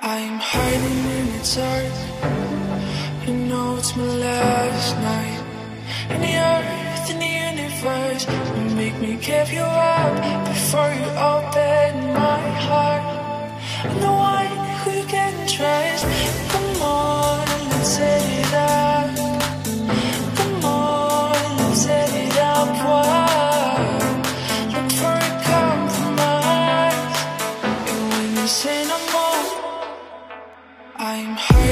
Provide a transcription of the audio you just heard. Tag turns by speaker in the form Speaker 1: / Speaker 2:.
Speaker 1: I'm hiding in the dark. You know it's my last night. And the earth and the universe will make me give you up before you open my heart. I'm the one who you can trust. Come on, let's set it up. Come on, let's set it up. What? Look for a compromise. And when you say no more, I'm hurt.